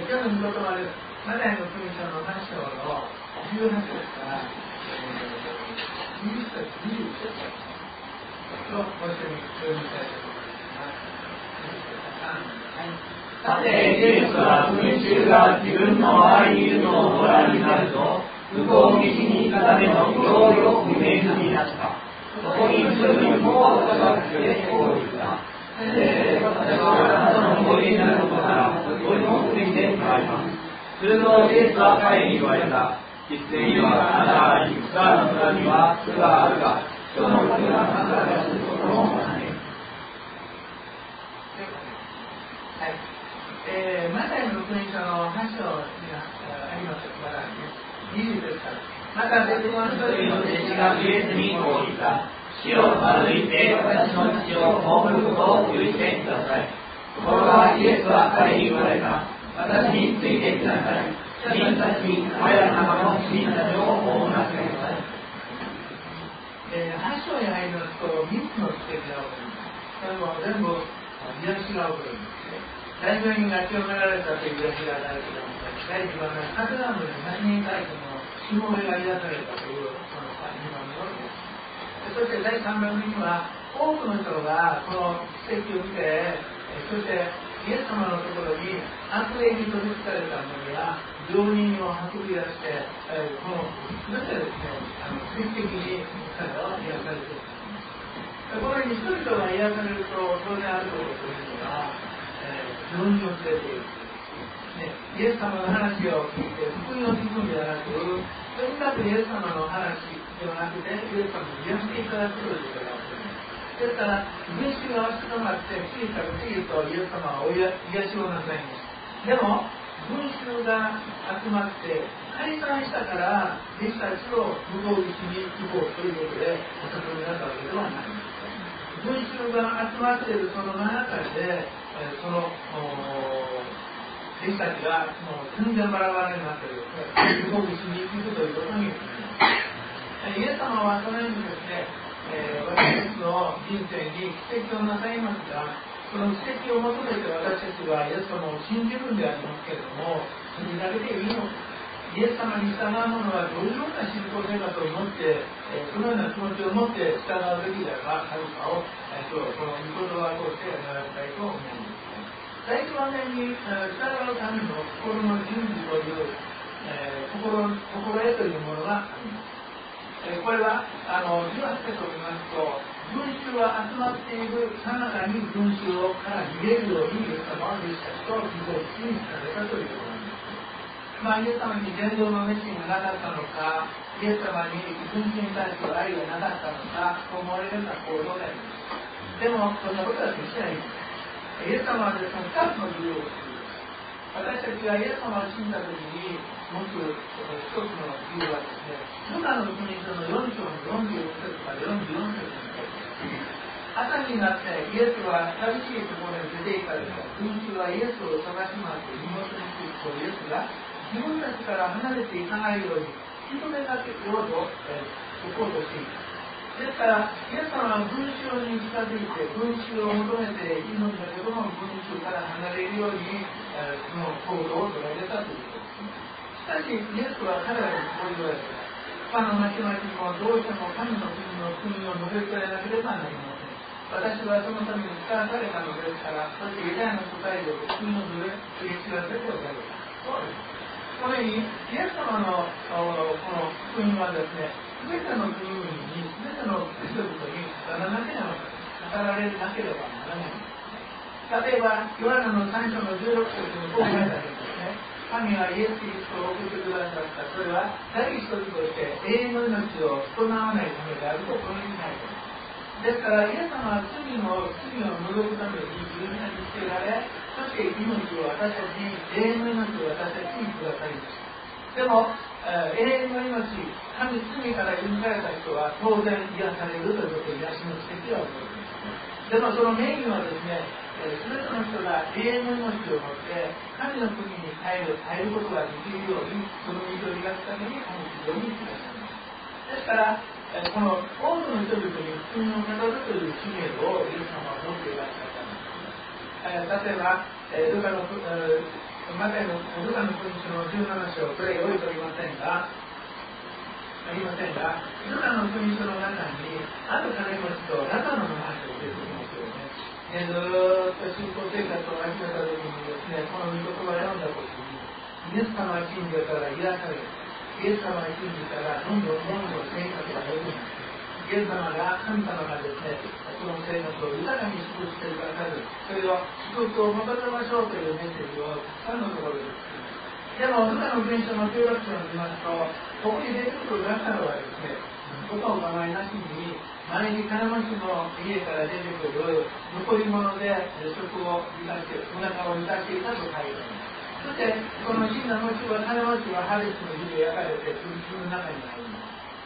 今日の御言葉です。マタイの福音書の8章の18節から、20節、21節をご一緒に読みたいと思います。 さて、イエスは群衆が自分の周りにいるのをご覧になると、向こう岸に行くための行為を不明になった。そこに一人もう高くてこう言った。私はあなたのおいでになることから追い込んできてもらいます。するとイエスは彼に言われた。実にはあなたに草の村には巣があるが、人の子があなたがすることもない。 マタイの福音書の8章にありますからね、20節から。また別の一人の弟子がイエスにこう言った。死を歩いて私の父を葬ることを許してください。ところがイエスは彼に言われた。私についてきなさい。死人たちに彼らの中の死人たちを葬らせてください。8章に入りますと3つの奇跡が起こります。それも全部癒しが起こるんですね。大病人が清められたという癒しが与えられています。第2番目はカペナウムで8人たちのしもべが癒されたというその2番目のです。そして第3番目には多くの人がこの奇跡を見て、そしてイエス様のところに悪霊に取りつかれた者や病人を運び出して、この全てですね、奇跡的に彼らは癒されています。このように人々が癒されると当然あることというのは、病人を連れている、ね、イエス様の話を聞いて福音を聞くんではなく、とにかくイエス様の話ではなくてイエス様に癒していただくということがあります。ですから群衆が集まって次から次へとイエス様は癒しをなさいます。でも群衆が集まって解散したから弟子たちを向こう岸に行こうということでお誘いになったわけではないんです。群衆が集まっているその中でその弟子たちが全然バラバラになっている向こう岸に行くということにイエス様はそのようにですね、私たちの人生に奇跡をなさいますが、その奇跡を求めて私たちはイエス様を信じるんでありますけれども、それだけでいいのか。イエス様に従う者はどういうような信仰生活を持って、そのような気持ちを持って従うべきだかあるかを、今日この御言葉を通して学びたいと思います。第一番目に従うための心の準備という、心得というものがあります。これは18節を見ますと、群衆が集まっているさなかに群衆から逃げるようにイエス様は弟子たちと向こう岸にされたということなんです。イエス様に伝道の熱心がなかったのか、イエス様に群衆に対する愛がなかったのかと思われるような行動であります。でもそんなことは決してないんです。イエス様はですね、2つの理由を作る。私たちがイエス様を信じたときに持つ一つの理由はですね、ルカの福音書の4章の42節から44節に書いてあります。朝になってイエスは寂しいところに出て行かれた。群衆はイエスを探し回って身元に来るとイエスが自分たちから離れていかないように引き止めかけようとそこをしていた。ですからイエス様は群衆に近づいて群衆を求めているんだけども、群衆から離れるようにその行動を取られたということですね。しかしイエスは彼らにこう言われた。他の町々もどうしても神の国の国を述べ伝えなければなりません。私はそのために使わされたのですから、そしてユダヤの答えで国の述べ告げ知らせておられた。そうです。このようにイエス様のこの福音はですね、全ての国々に、全ての人々に語らなければならない。例えば、ヨハネの3章の16節にこう書いてあるんですね。神はイエス・キリストを送ってくださった。それは第一つとして永遠の命を損なわないためであるとこのように書いてある。ですから、イエス様は罪を除くために十字架につけられ、そして命を私たちに、永遠の命を私たちにくださいました。でも、永遠の命、神罪から許された人は当然癒されるということで癒しの奇跡は起こるんです。でもそのメインはですね、全ての人が永遠の命を持って神の国に入ることができるように、その道を描くためにこの地上に来たんです。ですから、この多くの人々に福音を語るという使命をイエス様は持っていらっしゃったんです。例えば、ルカのマタイのルカの福音書の17章、これ置いておりませんが、ルカの福音書の中に、ある金持ちとラザロの話を出てきますよね。ずっと信仰生活を始めた時にですね、この御言葉を読んだ時に、イエス様が信じたら癒される。イエス様が信じたらどんどん生活が良くなる。イエス様が、神様がですね、この生活を豊かに祝福してくださる。それを祝福を求めましょうというメッセージをたくさんのところででも、ルカの福音書の16章を見ますと、ここに出てくるラザロはですね、ことを構いなしに、前に金持ちの家から出てくる残り物で食を満たして、お腹を満たしていたと書いてあります。そして、この死んだ金持ちはハデスの火で焼かれて、苦しみの中に入ります。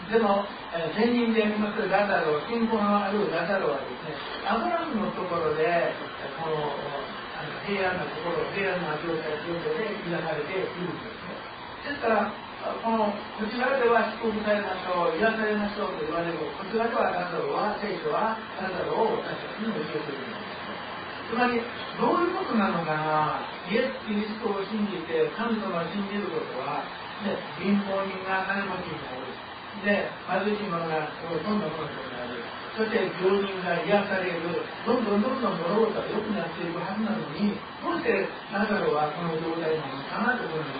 でも、善人でありますラザロ、信仰のあるラザロはですね、アブラムのところで、この平安な心、平安な状態で癒されているんですね。ですから、こちらでは祝福されましょう、癒されましょうと言われる、こちらではラザロは、聖書はラザロを私たちに教えているんです。つまり、どういうことなのかな、イエス・キリストを信じて、神様を信じることは、貧乏人が金持ちになる。で、貧しい者がどんどんものになる。そして病人が癒される。どんどん物事が良くなっていくはずなのに、どうしてラザロはこの状態なのかなと思います。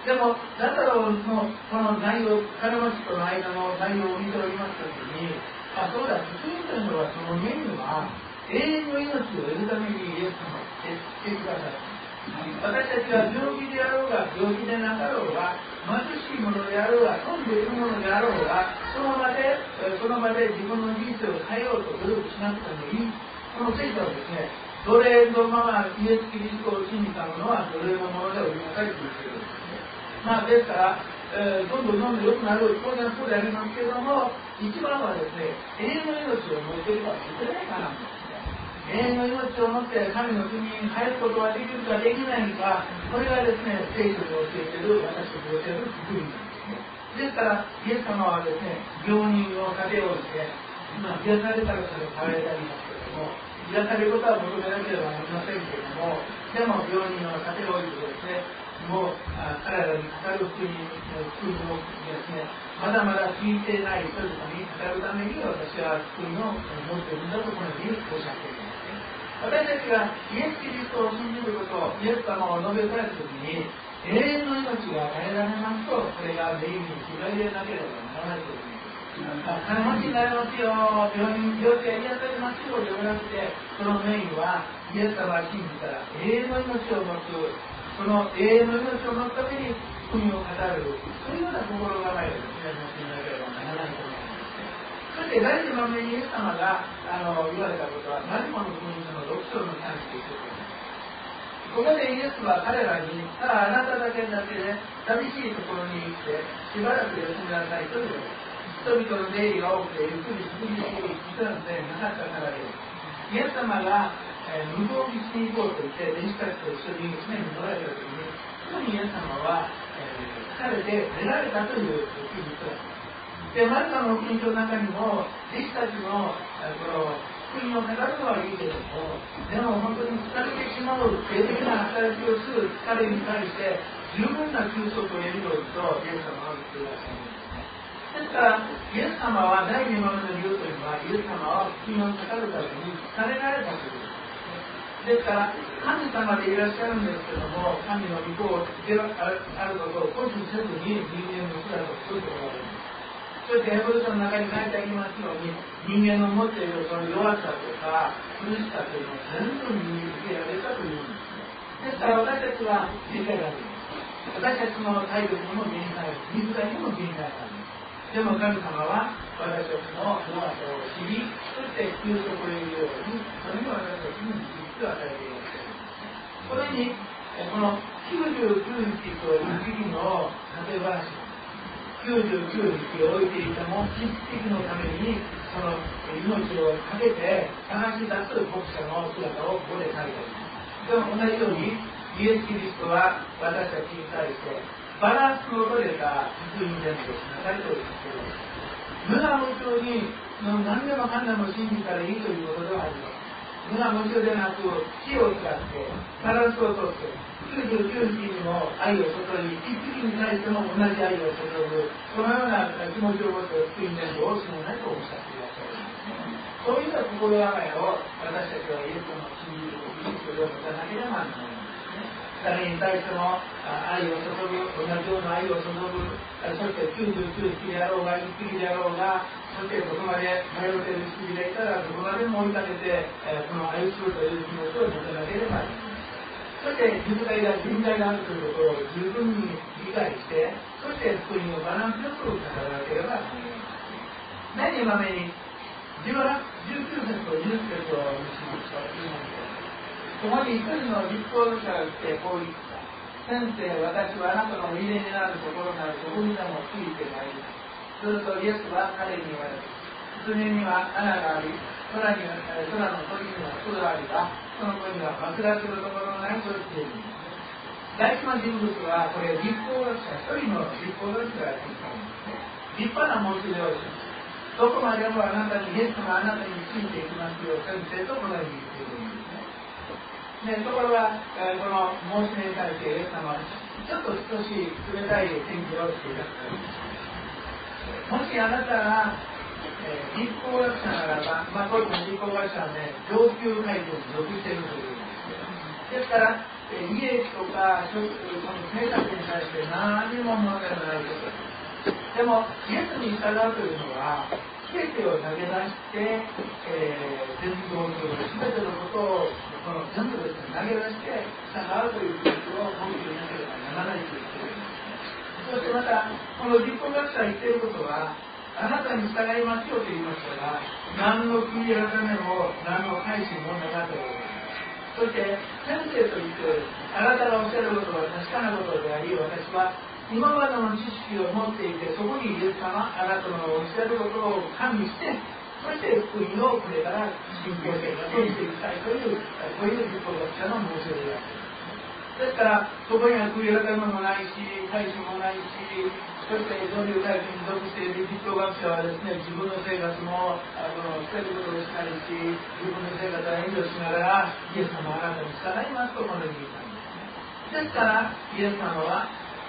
でも、ラザロのこの内容、金持ちとの間の内容を見ておりますときに、そうだ、福音というのはそのメニューは、永遠の命を得るためにイエス様をしてください。私たちは病気であろうが、病気でなかろうが、貧しいものであろうが、富んでいるものであろうが、その場で自分の人生を変えようと努力しなくてもいい。この聖書はですね、奴隷のままイエス・キリストを信じた者は奴隷のものでおりなさいと言っているんですね。ですから、どんどん良くなる、当然そうでありますけれども、一番はですね、永遠の命を持っているかもしれないかな。永遠の命を持って神の国に入ることができるかできないか、これがですね、聖書に教えている、私たちに教える福音なんですね。ですから、イエス様はですね、病人を立ておいて、癒されたらそれを変えられますけれども、癒されることは求めなければなりませんけれども、でも病人を立ておいてですね、もう彼らに語る福音をですね、まだまだ聞いていない人々に語るために私は福音を持っているんだとこのようにおっしゃっています。私たちがイエス・キリストを信じること、イエス様を述べたいときに、永遠の命が与えられますと、それがメインに決まりでなければならないということです。金持ちになりますよ、病気が癒されますよではなくて、そのメインは、イエス様を信じたら永遠の命を持つ、その永遠の命を持つために福音を語る、そういうような心構えをですね、持っていなければならないと思います。そして第2番目にイエス様が言われたことは、マルコの福音書の6章の3節です。ここでイエスは彼らに、さあ、あなただけだけで寂しいところに行って、しばらく休みなさいと言われる。人々の出入りが多くて、ゆっくり過ぎていくなんてなかったからです。イエス様が向こう岸に行こうと言って、弟子たちと一緒に船に乗られたときに、そこにイエス様は、疲れて寝られたという記述があります。で、マルコの福音書の中にも、弟子たちの福音を語るのはいいけれども、でも本当に疲れてしまう性的な働きをする疲れに対して、十分な休息を得るようにと、イエス様は言っていらっしゃるんですね。ですから、イエス様は第2番目の理由というのは、イエス様は福音を語るために疲れられたということです。ですから、神様でいらっしゃるんですけども、神の御子であることを固執せずに人間の姿を作っておられる。そしてヘブル書の中に書いてありますように、人間の持っているその弱さとか苦しさというのを全部身に受けられたというんです。ですから私たちは理解があります。私たちの体力にも限界がある。水がにも限界がある。でも神様は私たちの弱さを知り、そして休息を得るように、それに私たちに導きを与えていらっしゃる。これに、この99日と1匹の例え話99日を置いていても1匹のためにその命をかけて探し出す牧者の姿をここで書いてあります。でも同じようにイエス・キリストは私たちに対してバランスの取れた福音伝道をしなさいと言っています。無我夢中に何でもかんでも信じたらいいということではありません。無我夢中でなく、気を使って、バランスをとって、99 99匹にも愛を注ぎ、1匹に対しても同じ愛を注ぐ、このような気持ちを持って福音伝道をしないとおっしゃっていらっしゃるんですね。そういう心構えを私たちはイエス様を信じるときにそれを持たなければならないんですね。誰に対しても愛を注ぐ、同じような愛を注ぐ、そして99匹であろうが1匹であろうが、そしてどこまで迷っている羊がいたらどこまでも追いかけて、この愛するという気持ちを持たなければならない。そして人材があるということを十分に理解して、そして福音をバランスよく語らなければならない。何今目に19節と20節を見てみましょう。そこに一人の立法者が来てこう言った。先生、私はあなたの入れになるところならどこにでもついてまいります。するとイエスは彼に言われた。狐には穴があり、空の鳥には巣がありが、その子には枕するところがないと言っているんです。大事な人物は、これ、立法学者、一人の立法学者が言ったんですね。立派な申し出をします。どこまでもあなたに、イエスがあなたについていきますよ、先生とこのように言っているんですね。ところが、この申し出に対してイエス様は、ちょっと少し冷たい返事をしていらっしゃるんです。もしあなたが立法学者ならば、こういう立法学者はね、上級階級に属しているというんです。ですから、家とかその生活に対して何も問題がないことです。でも、イエスに従うというのは、全てを投げ出して、伝道する全てのことを全部ですね、投げ出して従うという気持ちを持っていなければならないということです。そしてまた、この立法学者が言っていることは、あなたに従いますよと言いましたが、何の悔い改めも何の改心もなかったようです。そして、先生と言って、あなたがおっしゃることは確かなことであり、私は今までの知識を持っていて、そこにイエス様、あなたのおっしゃることを加味して、そして福音をこれから信仰生活をしていきたいという、こういう立法学者の申し出である。ですから、そこには悔い改めもないし、改心もないし、そして上流階級に属している立法学者はですね、自分の生活も捨てることをしないし、自分の生活は遠慮しながら、イエス様はあなたに従いますとこのように言ったんですね。ですから、イエス様は、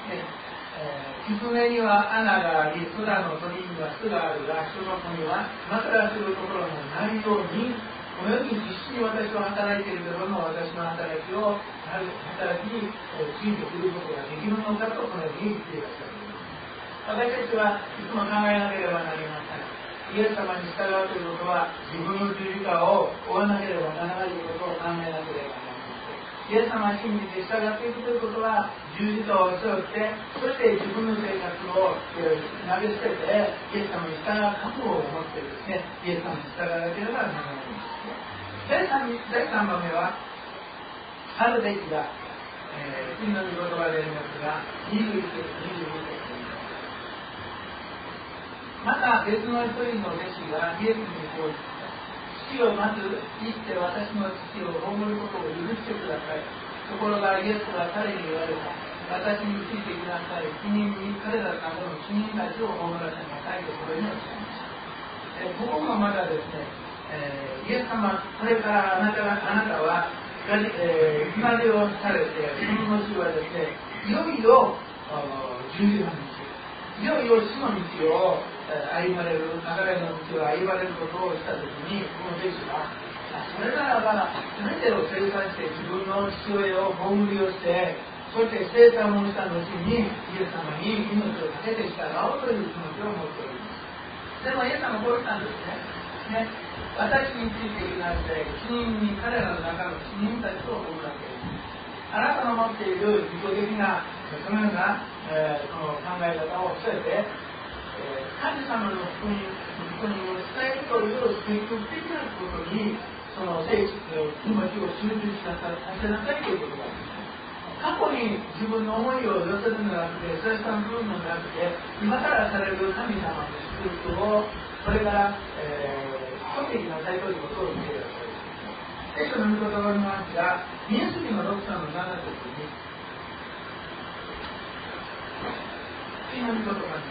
狐には穴があり、空の鳥には巣があるが、人の子には枕するところがないように、このように必死に私は働いているけども、私の働きについてくることができるのかとこのように言っていらっしゃる。私たちはいつも考えなければなりません。イエス様に従うということは、自分の十字架を追わなければならないということを考えなければなりません。イエス様に信じて従っていくということは、十字架を背負って、そして自分の生活を投げ捨てて、イエス様に従う覚悟を持ってですね、イエス様に従わなければならないんですね。第3番目は、あるべきが、次の御言葉でありますが、21節、22節。また別の一人の弟子がイエスにこう言った。父をまず行って私の父を葬ることを許してください。ところがイエスは彼に言われた。私についてください。死人に彼らなどの死人たちを葬らせなさいところにおっしゃいました。ここもまだですね、イエス様、これからあなたは今でをされて、その後はですね、いよいよ十字架の道、いよいよ死の道を歩まれる、流れの道を歩まれることをしたときに、この弟子が、それならば、全てを生産して自分の父親を葬りをして、そして生産をした後に、イエス様に命をかけて従おうという気持ちを持っております。でもイエス様はこう言ったんですね。私についていなくて、死人に彼らの中の死人たちを葬らせる。あなたの持っている自己的な、そのような、この考え方を捨てて、神様の福音を伝えるという積極的なことに、その気持ちを集中させなさいということがあります。過去に自分の思いを寄せるのではなくて、生産するのではなくて、今からされる神様の祝福を、これから、取っていきなさいということを言っていらっしゃる。聖書の御言葉を見ますが、民数記の6章の7節に、次の御言葉になります。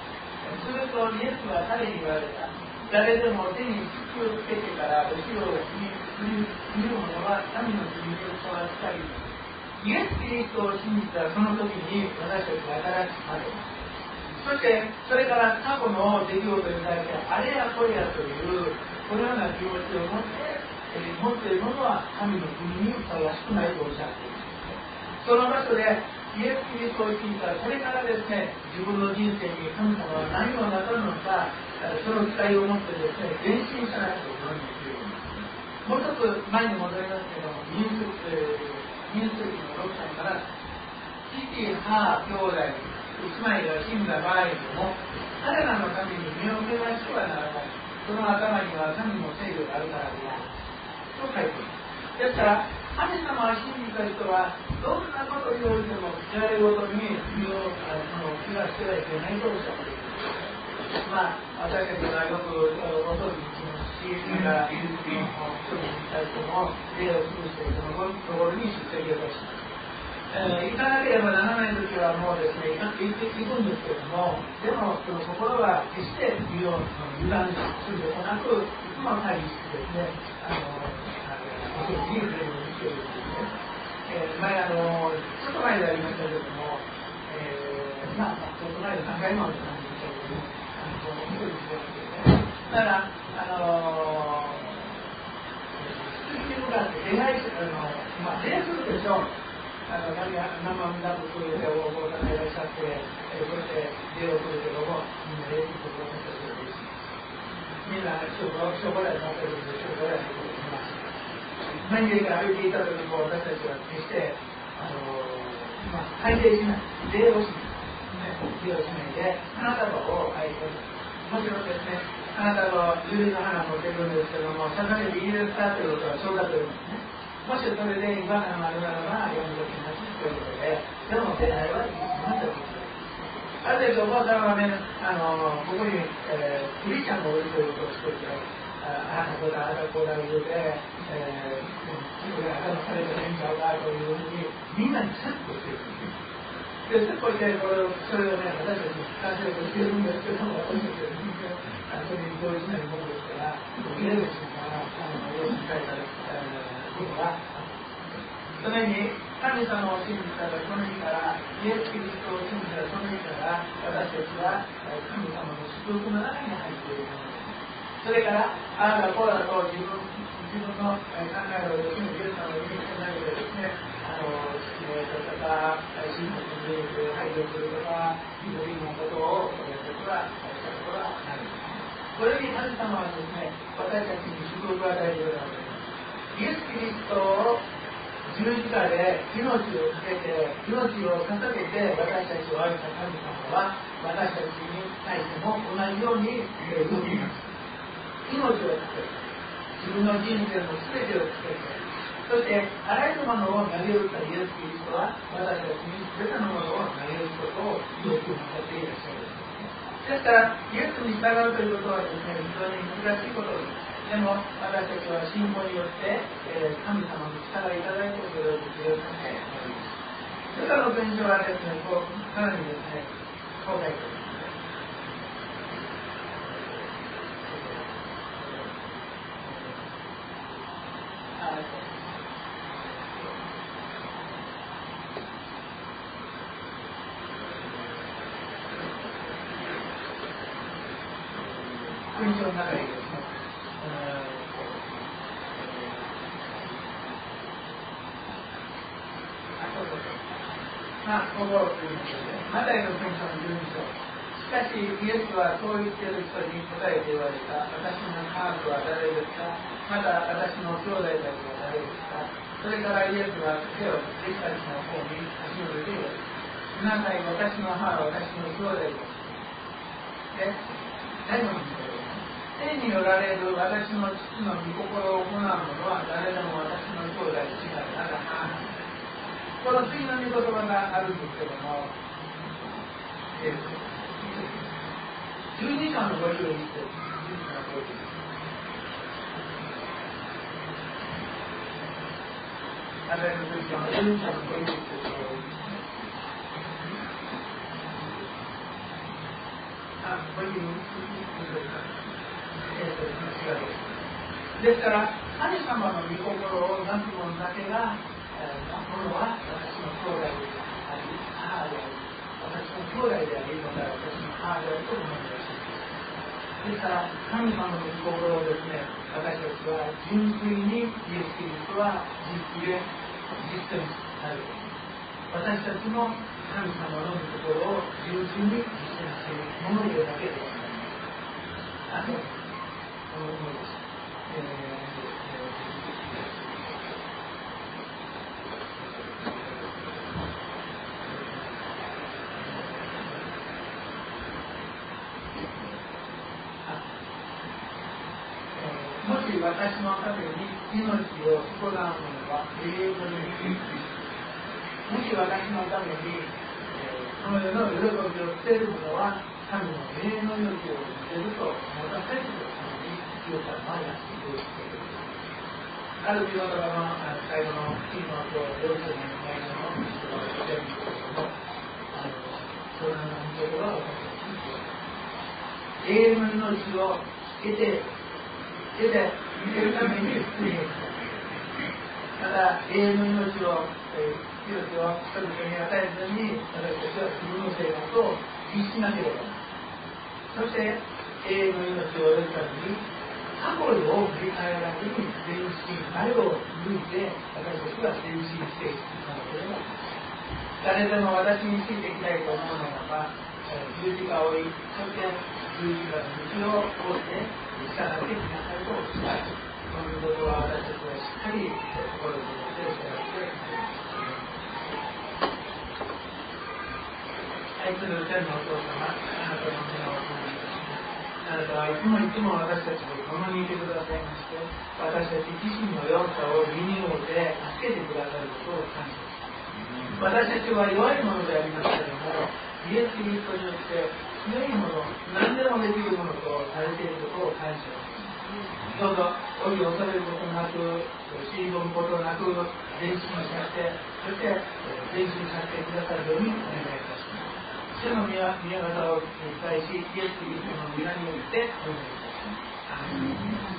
するとイエスは彼に言われた。誰でも手に土をつけてから後ろを神の国に育ったり、イエス・キリストを信じたその時に私たちが新しくなる。そしてそれから過去の出来事に対してあれやこれやというこのような気持ちを持っている者は神の国にふさわしくないとおっしゃっています。その場所でイエス・キリストを信じたらそれからですね、自分の人生に神様は何をなさるのか、その期待を持ってですね、前進しないといけないんですよ。もう一つ前に戻りますけども、民数記の6章から父、母、兄弟一枚が死んだ場合でも彼らのために身を汚してはならない。その頭には神の制御があるからであると書いています。ですから神様を信じた人はどんなことにおいてもやれるごとに身を気がしてはいけないとおっしゃっています。私たちがよくおとりに行きますし、それから一人に対しても礼を尽くしてそのところに出席をいたします。行かなければならないときはもうですね、行くんですけれども、でもその心は決して身を油断することなく、いつも会議してですね、おとりに礼をしているんですね。前ちょっと前でありましたけれども、ちょっと前で3回もあったんですけれども、一人してますよね。だから羊に向かって礼拝するでしょう。生身だとそういうお坊さんがいらっしゃって、そして礼をするけども、みんな礼をすることができる。みんな一生懸命になっているので、一生懸命になっています。前に歩いていた時も私たちは決して拝礼しない、礼をしない、礼をしないで、花束を愛してもちろんですね、花束を樹の花を持っているんですけども、捧げていいですかということは承諾というんですね。もしそれで違和感があるならば、読み解きなしということで、でも礼拝はいいなということです。ある程度、お坊さんはね、ここに、クリスチャンのおりということをしていて、あだこだ言うて、これはされてないんちゃうかというふうに、みんなに説法していくんです。で、説法して、それをね、私たちに聞かせようとしているんですけども、私たちは全然、それに同意しないものですから、イレブンから様子に書いたことがそのように神様を信じたらその日からイエス・キリストを信じたらその日から私たちは神様の祝福の中に入っているものです。それからああだこうだと自分の考えをですね、イエス様の意味をないでですね、父親とか親族に配慮するとかいろいろなことを私たちはしたことはない。これに神様はですね、私たちに祝福を与えているわけです。イエス・キリストを十字架で命をかけて、命を捧げて私たちを愛した神様は私たちに対しても同じように動きます。命をかけて、自分の人生の全てをかけて、そしてあらゆるものを投げ打ったイエス・キリストは私たちに全てのものを投げ打つことを要求なさっていらっしゃる。ですから、イエスに従うということはですね、非常に難しいことです。でも、私たちは信仰によって、神様の力をいただいてそれを実現させております。ルカの伝承はですね、かなりですね、こう書いております。文章の中にですね、ここを言いましょうね。マタイの福音書の12章。しかし、イエスはそう言っている人に答えて言われた。私の母は誰ですか？また私の兄弟たちは誰ですか？それからイエスは手を弟子たちの方に足を入れて言われた。皆さん、私の母は私の兄弟です。で、最後に言って天におられる私の父の御心を行う者は誰でも私の兄弟違いなら母なんです。この次の御言葉があるんですけども、12章の51節、マタイの福音書の12章の51節ですから、 神様の御心をなす者だけが、ものは私の兄弟であり、母であり、私の兄弟であり、また私の母であると思います。ですから、神様の御心をですね、私たちは純粋にイエス・キリストは実現、実践される。私たちも神様の御心を純粋に実践するものだけではない。この思いです。もし私のために命を損なう者は永遠の命。もし私のために、この世の喜びを捨てる者は神の永遠の命を捨てると私たちのために清さのやっている。ある御言葉の最後の次の今日、4章の内容の御言葉を言っているんですけれども、その御言葉を私たちに永遠の命を得て見せるために出現した。また永遠の命を人々に与えずに私たちは自分の生活を律しなければ。そして永遠の命を得るために過去を振り返らずに全身あれを抜いて私たちは全身していかなければ。誰でも私についていきたいと思うならば十字架を追い、そして十字架の道を追って従っていきなさいとおっしゃる。このことは私たちはしっかり心を持って従っていきます。愛する天のお父様、あなたの皆をお願いいたします。あなたはいつもいつも私たちと共にいてくださいまして、私たち自身の弱さを身に応じて助けてくださることを感謝します。私たちは弱いものでありますけれども、イエス・キリストによって強いもの、何でもできるものとされていることを感謝します。どうぞ、老いを恐れることなく、退むことなく、前進させて、そして前進させてくださるようにお願いいたします。主の宮方を期待し、イエス・キリストの皆によってお願いいたします。